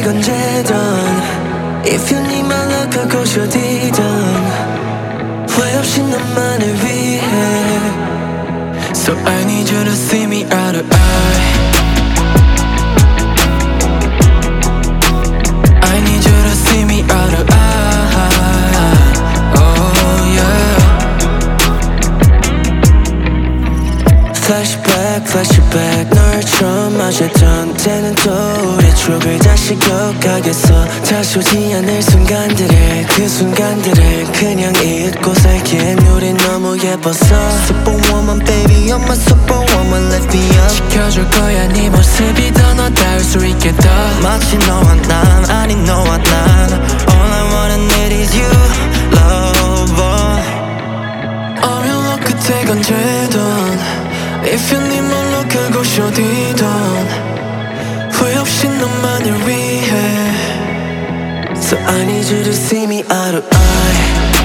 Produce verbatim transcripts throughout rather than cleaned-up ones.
언제든 If you need my love 그곳 어디든 후회 없이 너만을 위해 So I need you to see me eye to eye I need you to see me eye to eye Oh yeah Flashback, flashback 널 처음 마주했던 때는 또 우리 추억을 다시 기억하겠어 다시 오지 않을 순간들을 그 순간들을 그냥 잊고 살기엔 우린 너무 예뻤어 Superwoman baby you're my superwoman lift me up 지켜줄 거야 네 모습이 더 너 닿을 수 있게 더 마치 너와 난 아니 너와 난 All I wanna need is you lover 어려운 끝에 언제든 If you need my love 그곳이 어디든 후회 없이 너만을 위해 So I need you to see me eye to eye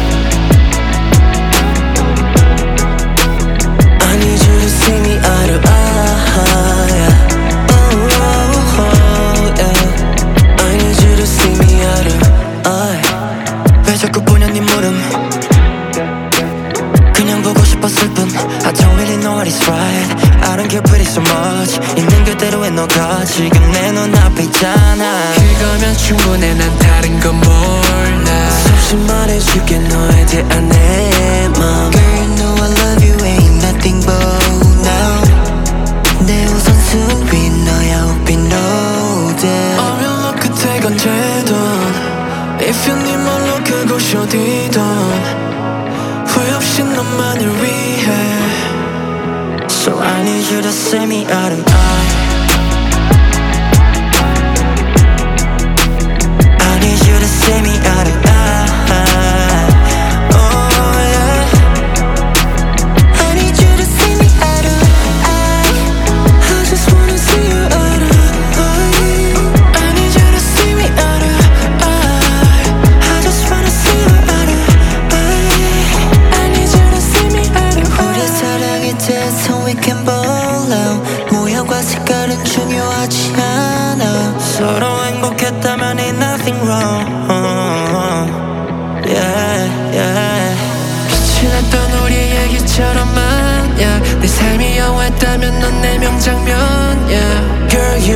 I need you to see me eye to eye oh, oh, oh, yeah. I need you to see me eye to eye 왜 자꾸 보냐 네 물음 그냥 보고 싶었을 뿐 I don't really know what is right I don't care pretty so much 있는 그대로의 너가 지금 내 눈앞에 있잖아 그거면 충분해 난 다른 건 몰라 수없이 말해줄게 너에 대한 내 맘 Girl you know I love you ain't nothing but now 내 우선순위 너야 hope you know that 어려운 끝에 언제든 If you need my love 그곳이 어디든 후회 없이 너만을 위해 So I need you to see me eye to eye I need you to see me eye to eye Oh yeah I need you to see me eye to eye I just wanna see you eye to eye I need you to see me eye to eye I just wanna see you eye to eye I need you to see me eye to eye 우리 사랑이 돼서 we can ball out 모양과 색깔은 중요하지 않아 서로 행복했다면 ain't nothing wrong Yeah, yeah 빛이 났던 우리의 얘기처럼 만약 내 삶이 영화였다면 넌 내 명장면 Yeah Girl